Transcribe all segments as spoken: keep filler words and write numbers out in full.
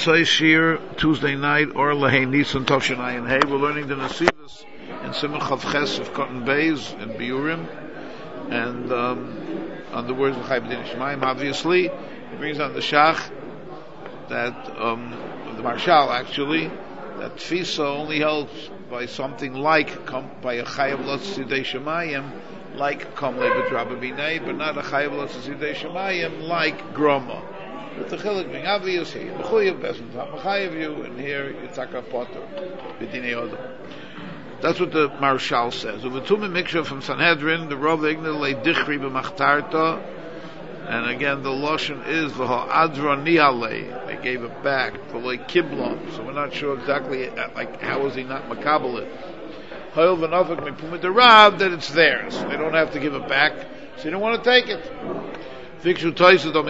Motzai Shir, Tuesday night, or Lahei Nisan Toshin Ayin Hey. We're learning the Nasivas in Simon Chav Ches of Cotton Bays in Biurim, and um, on the words of Chai B'din Shemaim. Obviously, he brings on the Shach that um, the Marshal actually that Tfisa only helps by something like by a Chayav Lot Sidei Shemayim, like Kamle B'Draba B'nei, but not a Chayav Lot Sidei Shemayim like Groma. But the chilek being obvious here, Mechuyev Besan Machayev you, and here Yitzhak Potter B'dinei Odom. That's what the Marshal says. Uvetum Miksha from Sanhedrin, the Rav Ignal Le Dichri B'Machtarta, and again the Lashon is the Ha'adra Niale. They gave it back for like Kiblon, so we're not sure exactly like how is he not Makabel it. Hoil V'Nafik Mipumit the Rav that it's theirs. They don't have to give it back, so you don't want to take it. So why did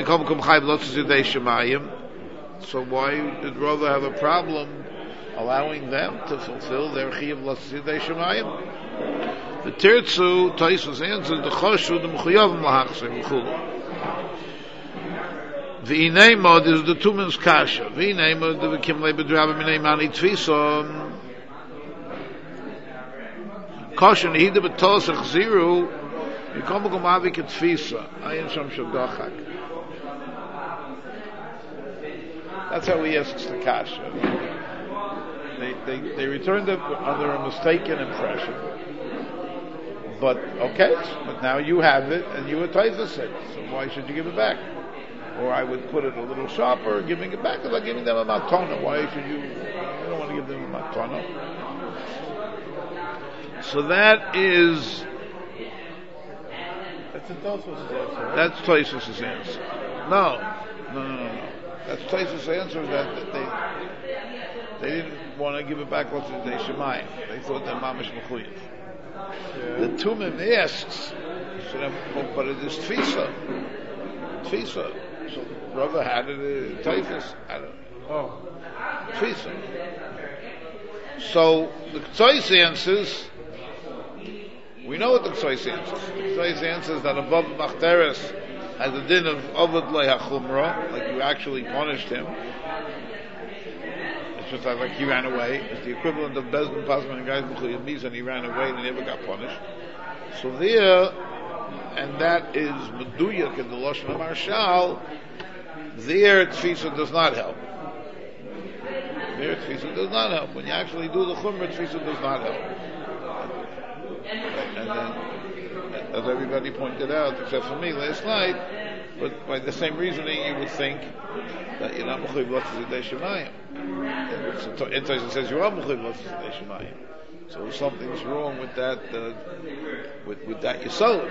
Rava have a problem allowing them to fulfill their Chiyuv L'Tzidei Shemayim? The Tirtzu, Taisus answered, the Choshu, the Mechuyavim L'Hachsei, V'chulu. V'inei is the Tumen's Kasha. V'inei mod, the V'kim Le'bedrava Minei Mani Tfisa. Kasha, Nehida B'Tos Achziru, You come come avik tfisa. Ayin sham shodachak. That's how he asks the kasha. They they they returned it under a mistaken impression. But okay, but now you have it and you were taifas it. So why should you give it back? Or I would put it a little sharper, giving it back, like giving them a matana. Why should you? You don't want to give them a matana. So that is. That's Tosfos' answer. No, no, no, no. That's Tosfos' answer that, that they they didn't want to give it back. What did they Shemayim? They thought that Mamish Mechuyev. The Tumim asks, oh, but it is Tfisa, Tfisa. So Rava had it. Tosfos had it. Oh, Tfisa. So the Ktsois answers. We know what the Ktsois answers. The Ktsois answers that above Machteres has a din of Ovad Le'achumra, like you actually punished him. It's just like he ran away. It's the equivalent of Bezdin Pasman and Gaiz B'chuyim Mis, and he ran away and he never got punished. So there, and that is Meduyak in the Lashon of Marshal, there Tfisa does not help. There Tfisa does not help. When you actually do the Chumra, Tfisa does not help. And then, as everybody pointed out, except for me last night, but by the same reasoning, you would think that you're not mechuyev l'tzidei shemayim. And so it says you are mechuyev l'tzidei shemayim. So something's wrong with that, uh, with with that yesod.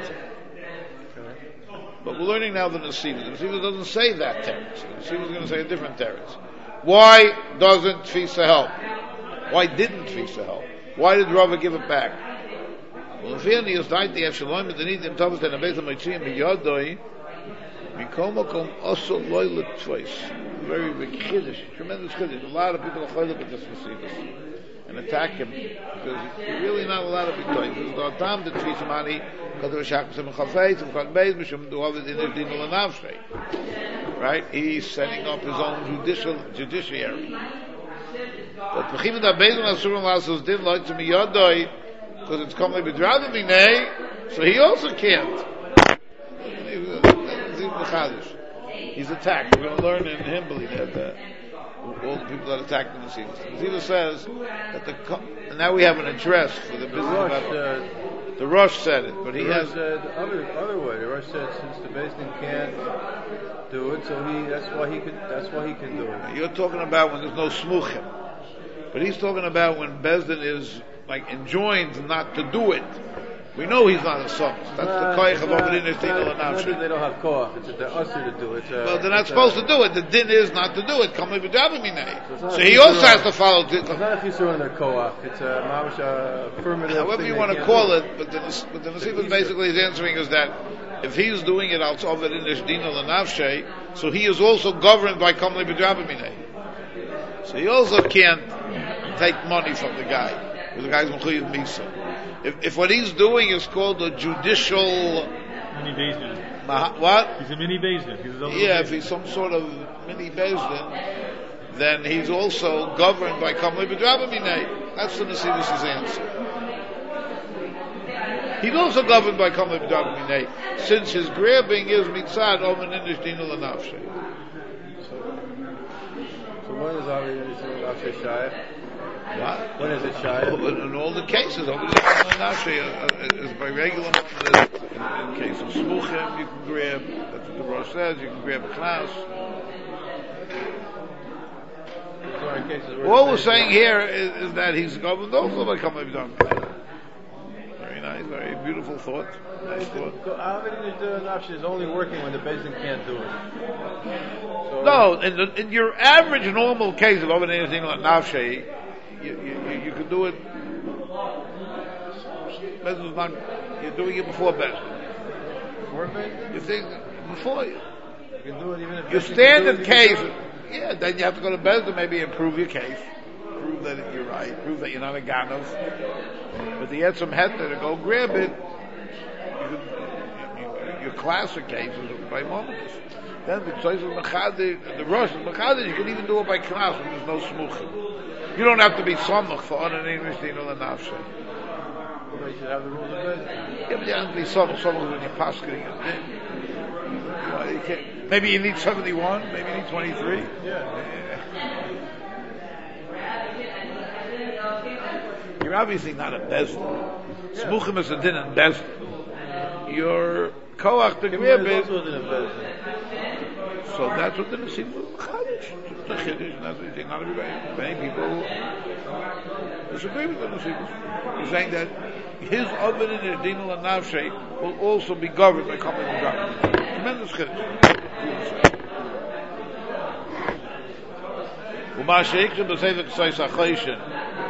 But we're learning now the Nesiva. The Nesiva doesn't say that teretz. The Nesiva is going to say a different teretz. Why doesn't Tfisa help? Why didn't Tfisa help? Why did Rava give it back? Well, if he is died the Avshalom, but they need them Tavis and Abed Mitzrayim b'Yadoi, Mikomakom also loyal twice. Very big chiddush, tremendous chiddush. A lot of people are chaylik with this Nesiva and attack him because he's really not allowed to be told. There's no time to treat somebody because of a shakus and chafetz and chad beis mishum do have it in his dinul and avshrei. Right? He's setting up his own judicial judiciary. But Mechimah da Beis and Asurim Lasos did like to Miyadoi. Because it's commonly bedrava minei, so he also can't. He's attacked. We're going to learn in Himbali that uh, all the people that attacked the Nesiva. The Nesiva says that the and now we have an address for the business. The Rosh, uh, the Rosh said it, but he the has said the other other way. The Rosh said since the Bezdin can't do it, so he that's why he can that's why he can do it. You're talking about when there's no smuchim, but he's talking about when Bezdin is like enjoined not to do it. We know he's not a son. That's nah, the koich of Ovedin Estinal and Nafshe. They don't have koach. It's they're usher to do it. Uh, well, they're not supposed a, to do it. The din is not to do it. Come with minei. So, so he also has to follow. It's not a chisur on their koach. It's a mamish affirmative. However you want to call it, but the, but the Nesiva basically is answering is that if he's doing it out of it in Estinal and Nafshe, so he is also governed by Kamli B'Draba minei. So he also can't take money from the guy. The guy's mechuyev misa. If, if what he's doing is called a judicial mini bezdin, ma- what? He's a mini bezdin. Yeah, if he's some sort of mini bezdin, then he's also governed by Kamli B'Drabaminei. That's the Nesivis' answer. He's also governed by Kamli B'Drabaminei, since his grabbing is Mitzad Omen Inish Dinu L'Nafshei. So when is Omen Inish Dinu L'Nafshei Shayach? What? When is it Shayach? In, in all the cases, Omen Inish Dinu L'Nafshei is by regular moment. In case of Smuchim, you can grab, that's what the Rosh says, you can grab a class. All we're saying here is, is that he's governed also by Kamei B'Drabaminei. Very nice, very beautiful thought. Nice thought. So Omen Inish Dinu L'Nafshei is only working when the Bezdin can't do it. So No, in, the, in your average normal case of Omen Inish Dinu L'Nafshei, you, you, you can do it. Bezdin's not, you're doing it before Bezdin. Before Bezdin? You think before you. You can do it even if Your Bezdin standard can do it, you case, can do it. yeah, then you have to go to Bezdin maybe and prove your case. Prove that you're right. Prove that you're not a Ganav. But you had some heter to go grab it. You could, your classic case is by Monakas. Then the choice of Mechadi, the Rosh of Mechadi, you can even do it by Knas when there's no Smuchim. You don't have to be Samach for on an English Dino L'Nafshei. Well, you should have the rules of Bezdin. Yeah, but you have to be Samach, Samach when you're pasking it. You know, you can't, maybe you need seventy-one, maybe you need twenty-three. Yeah. You're obviously not a Bezdin. Yeah. Smuchim is a din in Bezdin. Your Koach to grab it. Also in a Bezdin. So that's what the Nesiv was Chadish. It's a Chiddush, and that's what you think. Not everybody, many people disagree with the Nesiv. He's saying that his oven in his Dinu L'Nafshei will also be governed by Kamei B'Drabaminei. Tremendous Chiddush. U'ma sheikshim b'seivet ksais ha'choyshin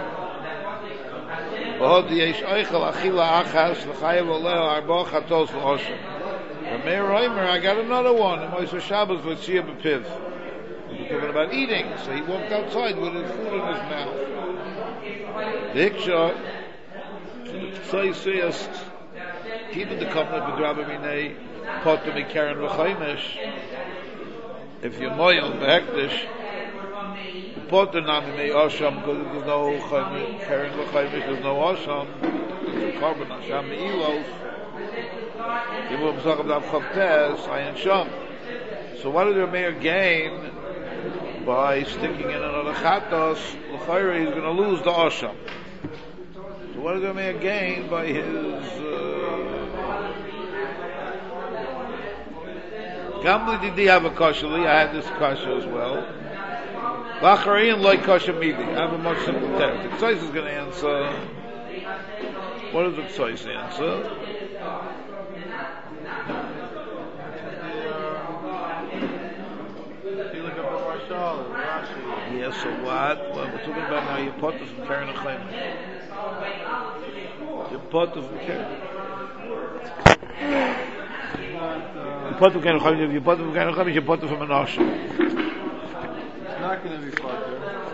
v'hod yesh oichel achila achas l'chayev oleo arba chatos l'oshem. Meir Reimer, I got another one. And Moshe Shabbos with Tzia B'Piv. He was talking about eating, so he walked outside with his food in his mouth. The Hiksha, so the Tzai says, keeping the covenant with B'Drabaminei, Potter Mikaren V'Chaimish, if you're Moyel V'Hektish, Potter Namimei Osham, because there's no Karen V'Chaimish, there's no Osham, there's a carbon Osham Me'ilos, so what did the mayor gain by sticking in another chatos? L'chayre, he's going to lose the osham. So what did the mayor gain by his Gamli did he have a kashali? I had this kasha as well. L'acharayin like kasha midi. I have a much simpler text. The Tzais is going to answer. What does the Tzais answer? Yes, so what? Well, we're talking about now your potter from Karen Chaimish. Your potter from Karen. Your potter from Karen Chaimish, your potter from Karen Chaimish, your potter from an ocean. It's not going to be potter.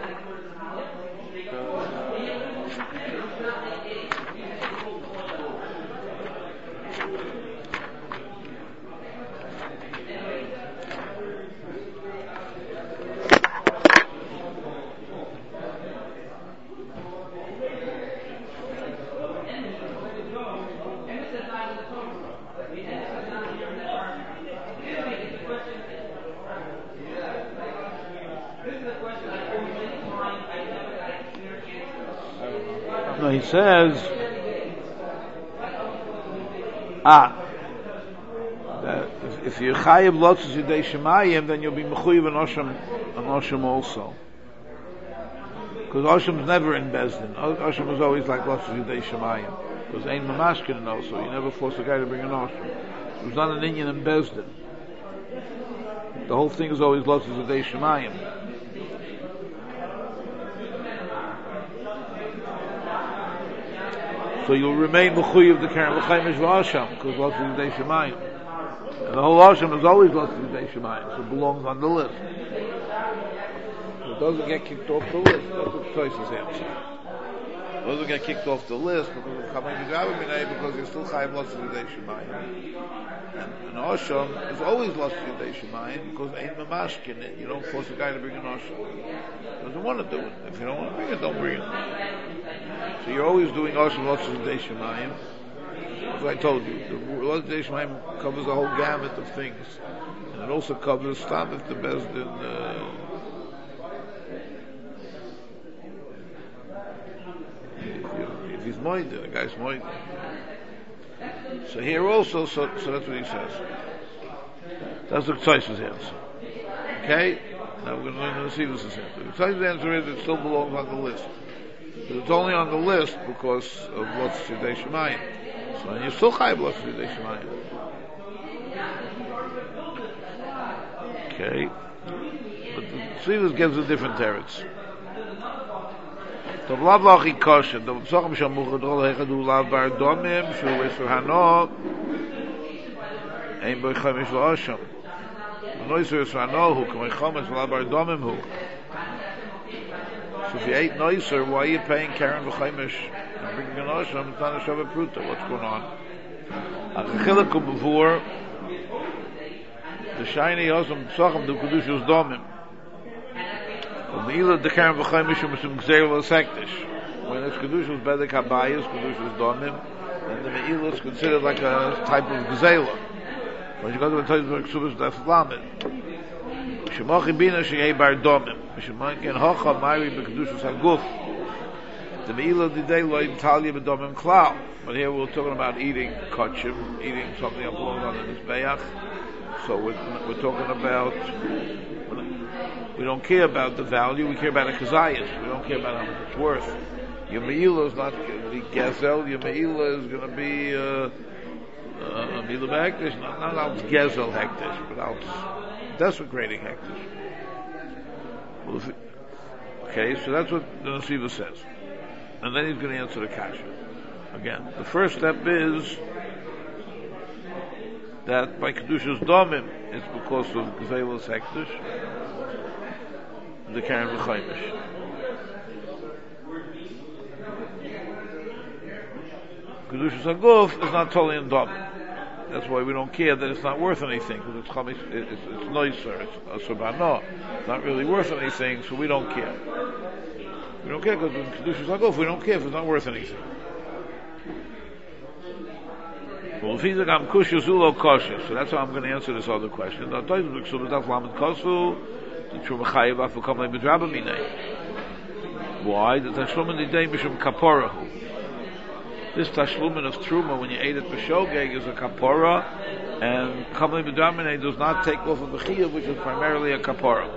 No, he says, ah, that if, if you're chayiv lotzes yidei shemayim, then you'll be mechuyev an osham, an osham also. Because osham's never in Bezdin. Osham is always like lotzes yidei shemayim. Because ain't mamashkin also. You never force a guy to bring an osham. It was not an Indian in Bezdin. The whole thing is always lotzes yidei shemayim. So you'll remain mechuyev the Karen L'chaimish v'Asham, because lots of Yidei Shemayim. And the whole Asham is always lots of Yidei Shemayim, so it belongs on the list. So it doesn't get kicked off the list. That's what Toys is answering. doesn't get kicked off the list because of Kamei Midrabim Minei, because you're still Chayiv Lost Yidei Shemayim. And an Osham is always Lost Yidei Shemayim because ain't Mamashkin it. You don't force a guy to bring an Osham. He doesn't want to do it. If you don't want to bring it, don't bring it. So you're always doing Osham Lost Yidei Shemayim. As I told you, the Lost Yidei Shemayim covers a whole gamut of things. And it also covers Stam if the Bezdin uh, if he's moided, the guy's moided. So here also, so, so that's what he says. That's the Ktsais's answer. Okay? Now we're going to learn the Nesiva's answer. The Ktsais's answer is it still belongs on the list. But it's only on the list because of Lotz Yidei Shemayim. So and you're still Chayiv Lotz Yidei Shemayim. Okay? But the Nesiva's gives a different teretz. טוב לאו לא הכי קושן, טוב פסוחם שמוך דרול היחדו לאו בר דומים שהוא איסור הנו אין בו חמש לאושם ולא איסור איסור הנו הוא כמו חמש לאו בר דומים הוא. So if you ate nicer, why are you paying Karen v'chamish and bringing an osham? It's not a Shabbat Pruta. What's going on? Achillikum before the shiny osham psacham the kedushos domim. When it's Kedushas Bedek Habayis, Kedushas Domim, and the Me'ilah is considered like a type of Gzela. When you go to the Tayz B'Ksubas, that's Lamed. Shemochi Bina Sheyei Bar Domim. Shemochi Ken Hocha Mari B'Kedushas HaGuf. The Me'ilah Didei Lo Italia B'Domim Klau. But here we're talking about eating kachim, eating something that belongs on the Mizbeach. So we're, we're talking about... We don't care about the value, we care about a kazayas. We don't care about how much it's worth. Your me'ilah is not going to be gezel, your me'ilah is going to be uh, uh, me'ilah hektish, not, not out gezel hektish, but out desecrating hektish. Well, if it, okay, so that's what the Nesiva says. And then he's going to answer the kasha. Again, the first step is that by Kedushas Domim, it's because of gezel's hektish, the Karen v'chaimish. Kedushas HaGuf is not totally in Dom. That's why we don't care that it's not worth anything, because it's chamish, it's, it's nicer, it's a subhano. It's not really worth anything, so we don't care. We don't care because in Kedushas HaGuf we don't care if it's not worth anything. Well, if he's a gam kushya zulo kosher, so that's how I'm going to answer this other question. The Tayz B'Ksubas daf lamed kosu. Why? The tashlumin didei mishum kaporahu. This tashlumin of truma when you ate it b'shogeg is a kapora, and kamei b'dramine does not take off of the chiyuv, which is primarily a kapora.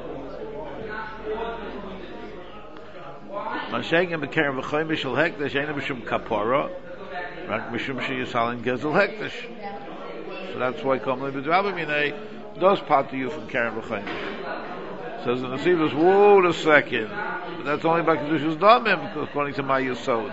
Mashegem b'kerem v'choyim shel hekdesh ain't mishum kapora, rak mishum sheyisalin gezel hekdesh. So that's why kamei b'dramine does part to you from kerem v'choyim. Says the Nesivas, whoa, a second. But that's only by Kedushas Domim, according to my Yesod.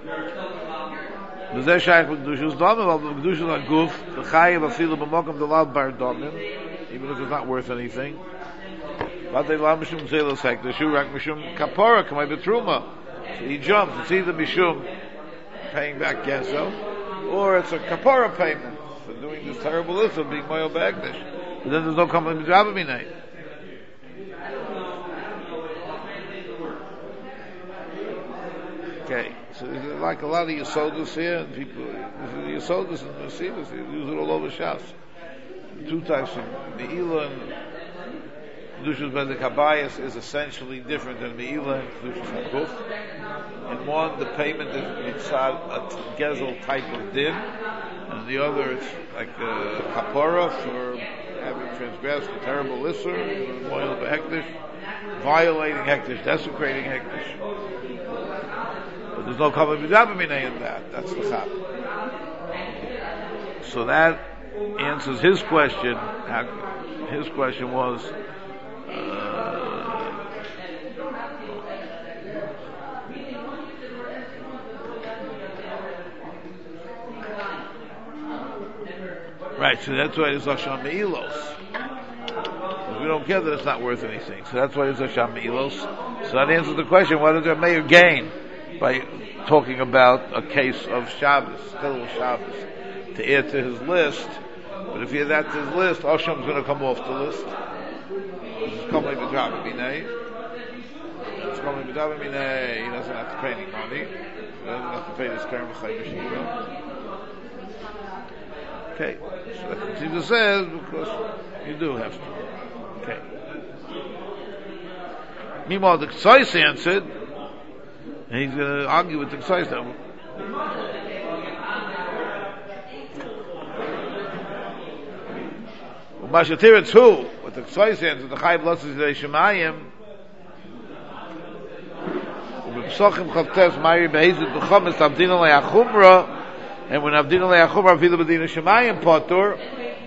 B'zeh shaykh b'Kedushas Domim, but Kedushas HaGuf, the Chayiv afilu b'mokam delav bar Domim, even if it's not worth anything. But they lav mishum gzelas hekdesh, shurak mishum kapora, kamay b'truma. So he jumps, it's either mishum paying back gezel, or it's a kapora payment for doing this terrible list of being moyel b'hekdesh. But then there's no kamay b'drabaminay. Okay, so there's like a lot of Yesodus here, and people, the Yesodus and the Nesivas, they use it all over Shas. Two types of Me'ilah and Kedushas Bedek Habayis is essentially different than Me'ilah and Kedushas HaGuf. In one, the payment is mitzad a gezel type of din, and the other it's like a kapora for having transgressed a terrible isser, moil b'hektish, violating hektish, desecrating hektish. But there's no kamei b'drabaminei in that. That's the chap. So that answers his question. His question was, uh, right, so that's why it's Asham Me'ilos. We don't care that it's not worth anything. So that's why it's Asham Me'ilos. So that answers the question, what does their mayor gain? by talking about a case of Shabbos, Chilul Shabbos, to add to his list. But if he had that to his list, Osham's going to come off the list. It's coming with Rabbi Binay. It's coming with Rabbi Binay. He doesn't have to pay any money. He doesn't have to pay this Karen B'chai B'Shiva. Okay, so that Ksiva says because you do have to. Okay. Meanwhile, the Ksais answered, and he's going to argue with the Ksais now. Mashatira too, with the Ksais answered, the Chayv Losses Yidei Shemayim, Ubipsochim Chavtes Mayri Behezit B'chomis Abdina Le'achumra, and when Abdina Le'achumra Afilu B'dina Shemayim Potur,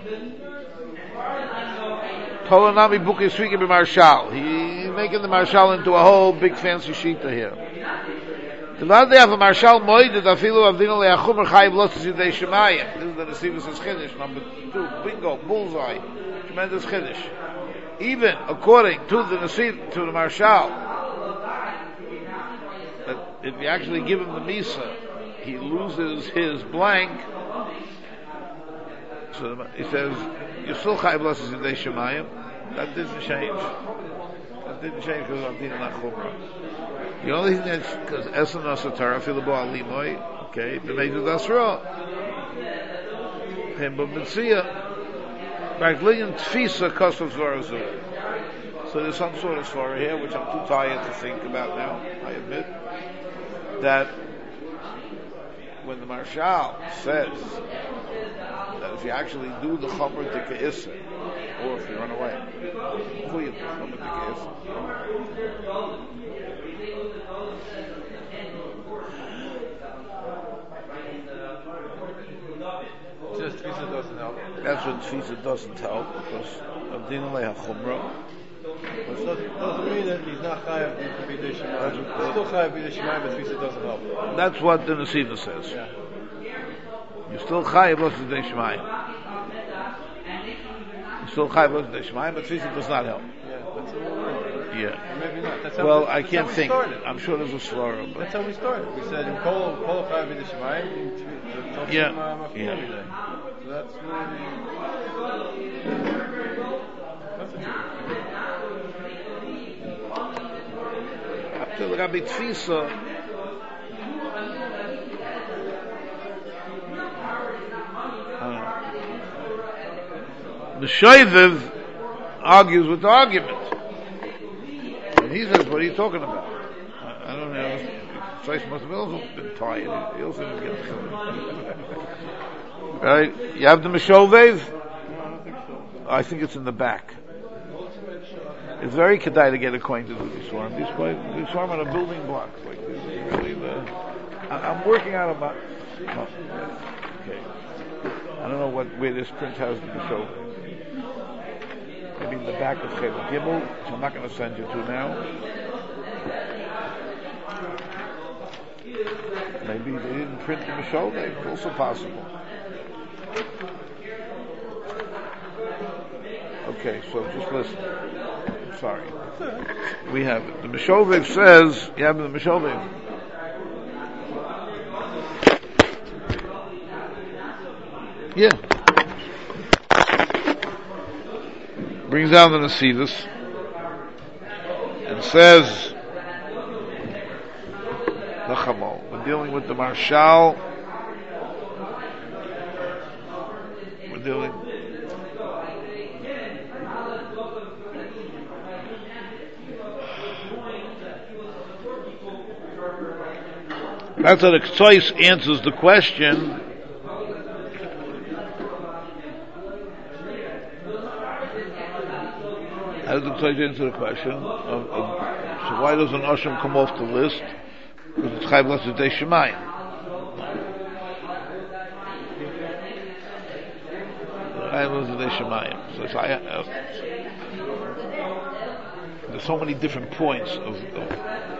Tolanami Buki Sriki B'Marshal. He's making the Marshal into a whole big fancy shita here. The last day of a Marshal Moeded Afilu Abdina Le'achumra Chayv Losses Yidei Shemayim. This is the Nesivus Chiddush, number two. Bingo, bullseye. Tremendous Chiddush. Even according to the Nasiv, to the Marshal, that if you actually give him the Misa, he loses his blank. So he says, you still Chayv Losses Yidei Shemayim. That didn't change. That didn't change because of Abdina Le'achumra. The only thing that's, because Esen Asatara, Filabo Alimoy, okay, the Meizu Dasra. Him, but Mitzia, Raglian Tfisa Kosov Zarazu. So there's some sort of story here, which I'm too tired to think about now, I admit, that when the Marshal says that if you actually do the Chomer Dika Issa, or if you run away, who you do Chomer Dika Issa? Just Tfisa doesn't help. That's when Tfisa doesn't help, because Abdina Leha Chumrah. But it doesn't, doesn't mean that he's not Chayav to be the Shemayim. He's still Chayav to be the Shemayim, but Tfisa doesn't help. That's what the Nesiva says. Yeah. You're still Chayav to the Shemayim. You're still Chayav to the Shemayim, but Tfisa does not help. Yeah, that's a little word. Yeah. Or maybe not. That's how Well, we, I that's can't how we think. started. I'm sure there's a slur, but That's how we started. We said in Kol Kol Chayav to the Shemayim. Yeah. Yeah. Yeah. So that's really. That's a trick. after the Rabbi Tfisa, the Shoiviv argues with the argument. And he says, what are you talking about? I, I don't know. Tzais must have also been tired. He also didn't get the Right? You have the Meshovev? No, I don't think so. I think it's in the back. It's very kedai to get acquainted with these swarm. These quite, these swarm are building blocks. Like this is really the. I, I'm working out about. Oh, okay. I don't know what where this print has the Meshovev. Maybe in the back of Cheder Gimel, which I'm not going to send you to now. Maybe they didn't print the Meshovev. It's also possible. Okay, so just listen. I'm sorry. We have it. The Meshovev says, you have the Meshovev. Yeah. Brings down the Nasidus and says, Lachamo, we're dealing with the Marshal. We're dealing That's how the Ktsois answers the question. How does the Ktsois answer the question? Of, of, so why doesn't Osham come off the list? Because it's Chayv L'Aseh Dei Shemayim. Chayv L'Aseh Dei Shemayim. So it's, I, uh, there's so many different points of, of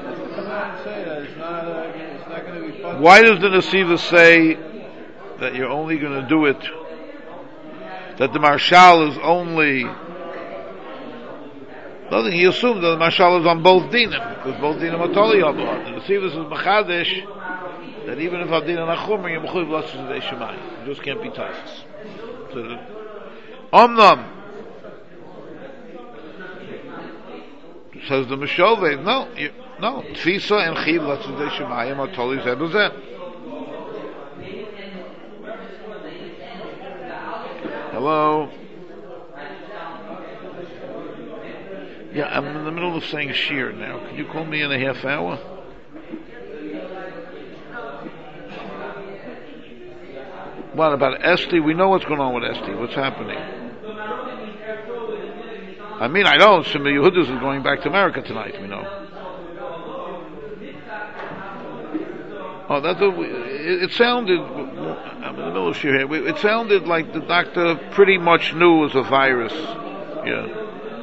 why does the Nesiva say that you're only going to do it, that the Marshal is only Nothing. He assumed that the mashal is on both dinim, because both dinim are totally on. And the Sivas is machadish that even if adin and achumer, you're mechuyev l'atzus yidei shemayim. You just can't be tais. So the omnam says the Meshove, no, you, no, tfisa and chiv l'atzus yidei shemayim are totally zeh b'zeh. Hello. Yeah, I'm in the middle of saying shir now. Could you call me in a half hour? What about Esti? We know what's going on with Esti. What's happening? I mean, I know Shimon Yehudis is going back to America tonight. We know. Oh, that's a, it, it sounded. I'm in the middle of shir here. It sounded like the doctor pretty much knew it was a virus. Yeah.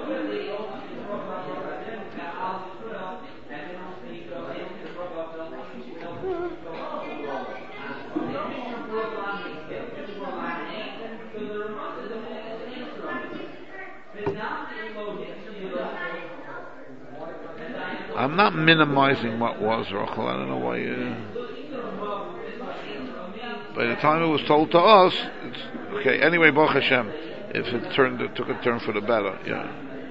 I'm not minimizing what was, Rachel. I don't know why. Uh, by the time it was told to us, it's okay. Anyway, Baruch Hashem, if it turned, it took a turn for the better. Yeah.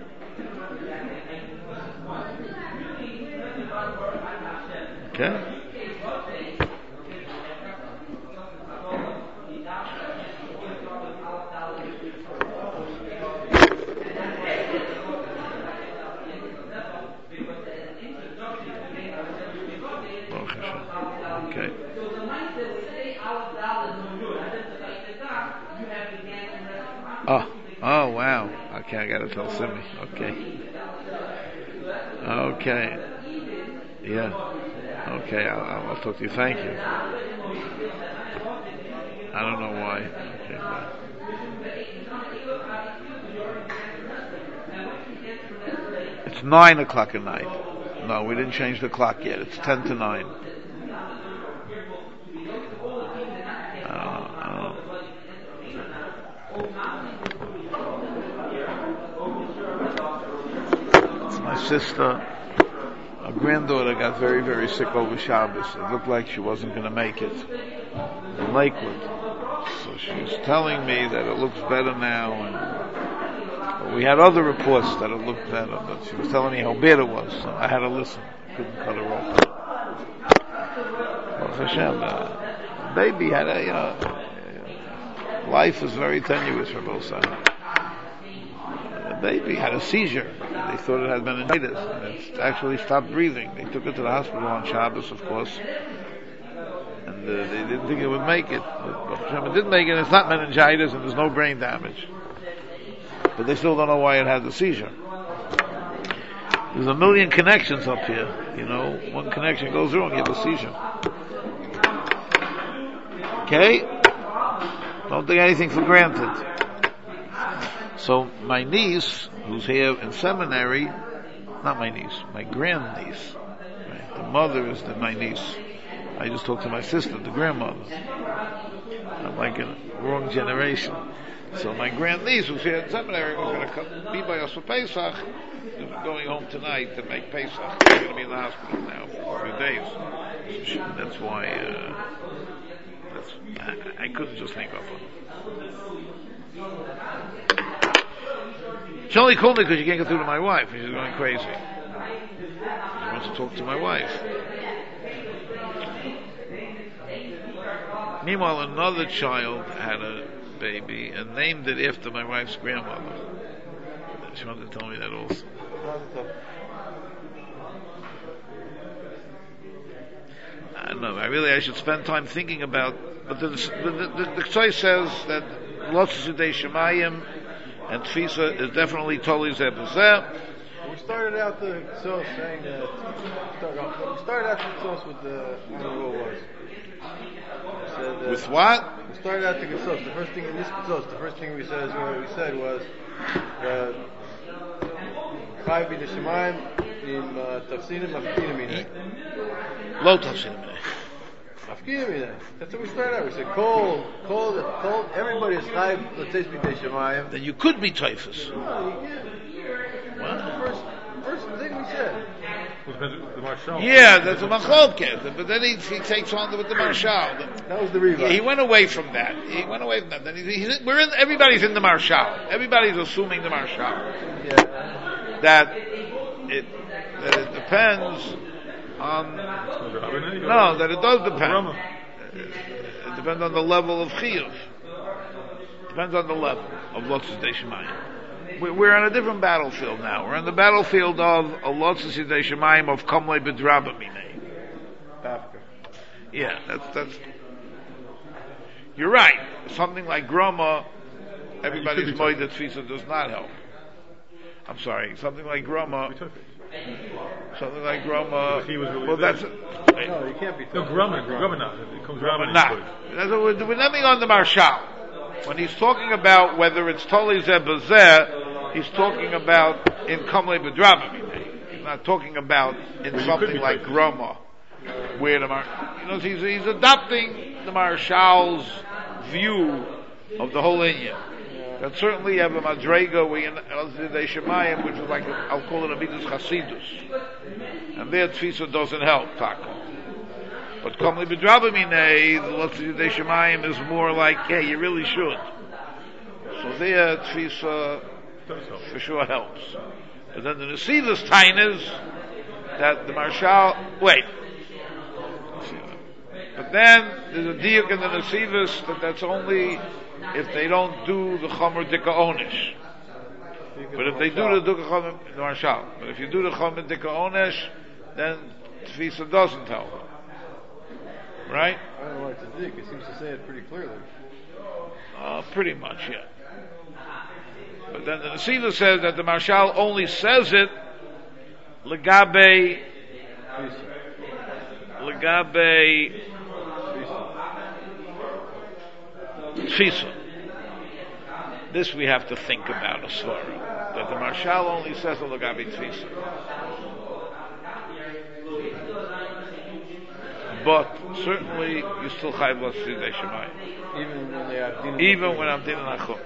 Okay. Oh, oh wow. Okay, I gotta tell Simi. Okay. Okay. Yeah. Okay, I'll, I'll talk to you. Thank you. I don't know why. Okay, bye. It's nine o'clock at night. No, we didn't change the clock yet. It's ten to nine. Sister, a granddaughter got very, very sick over Shabbos. It looked like she wasn't going to make it in Lakewood. So she's telling me that it looks better now. And but we had other reports that it looked better, but she was telling me how bad it was. So I had to listen. I couldn't cut her off. Well, Hashem, uh, baby had a, you know, life is very tenuous for both sides. The baby had a seizure. They thought it had meningitis, and it actually stopped breathing. They took it to the hospital on Shabbos, of course, and uh, they didn't think it would make it. But it didn't make it. It's not meningitis, and there's no brain damage. But they still don't know why it had the seizure. There's a million connections up here. You know, one connection goes wrong, you have a seizure. Okay? Don't take anything for granted. So my niece, who's here in seminary, not my niece, my grandniece, right? The mother is the, my niece. I just talked to my sister, the grandmother. I'm like in the wrong generation. So my grandniece, who's here in seminary, was going to come, be by us for Pesach. She's going home tonight to make Pesach. She's going to be in the hospital now for a few days. So she, that's why uh, that's, I, I couldn't just hang up on her. She only called me because she can't get through to my wife, and she's going crazy. She wants to talk to my wife. Meanwhile, another child had a baby and named it after my wife's grandmother. She wanted to tell me that also. I don't know. I really, I should spend time thinking about. But the the the, the, the Ksai says that L'atzus yidei shemayim and Tfisa is definitely totally zeh b'zeh. We started out the Ktsos saying that. We started out the Ktsos with the. I don't know what it was. Said, uh, with what? We started out the Ktsos. The first thing in this Ktsos, the first thing we said, what we said was that Chai b'nei shemayim im tafsinim mafkinim minei. Lo tafsinim minei. Mafkinim minei. That's what we started out. We said cold, cold, cold. Everybody is Chai l'tzeis b'nei shemayim. Then you could be typhus. No, you can't. What? That's the first. depends on the Marshal. Yeah, that's a machlokes. But then he, he takes on with the Marshal. That was the Riva. Yeah, he went away from that. He went away from that. Then he, he, we're in, everybody's in the Marshal. Everybody's assuming the Marshal. Yeah. That it that it depends on. No, that it does depend. It depends on the level of chiyuv. Depends on the level of lotzis deishamayim. We're on a different battlefield now. We're on the battlefield of a lotzis deishamayim of kamlei bedraba minei. Yeah, that's that's. You're right. Something like groma, everybody's moed that tfisa does not help. I'm sorry. Something like groma. Something like groma. Really well, that's. No, you can't be. No, groma, groma not. It comes groma not. That's what we're, we're nothing on the Marshal. When he's talking about whether it's totally zeh b'zeh, he's talking about in kamlei bedraba. He's not talking about in well, something like groma, where the Mar, you know, he's he's adopting the Marshal's view of the whole inyan. That certainly have a madrega we in Shemayim, which is like a, I'll call it a midas chasidus, and their tfisa doesn't help taka. But kamli bedraba minei, the Shemayim is more like, hey, you really should. So their tfisa for sure helps. But then the nesivus tain is that the Marshal wait. But then there's a diuk in the nesivus that that's only if they don't do the chomer dika onish. But if they do the dika chomer the Marshal, but if you do the chomer dika onish, then tfisa doesn't help. Right? I don't know why it's a dik. It seems to say it pretty clearly. Uh, pretty much, yeah. But then the Nesiva says that the Marshal only says it legabe legabe tfisa. This we have to think about a svara. That the Marshal only says it legabe tfisa. But certainly you still chayv lotzis deishamayim. Even when they have din. Even when I'm din nachum.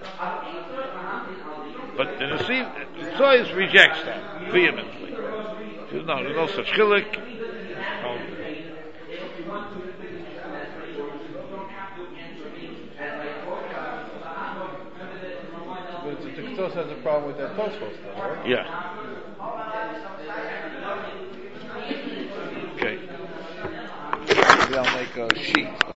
But the Nesiv, the Tzoyis rejects that vehemently. Says, no, there's no such chilik. But the Ketsos has a problem with that Tosfos, though, right? Yeah. Okay. Maybe I'll make a sheet.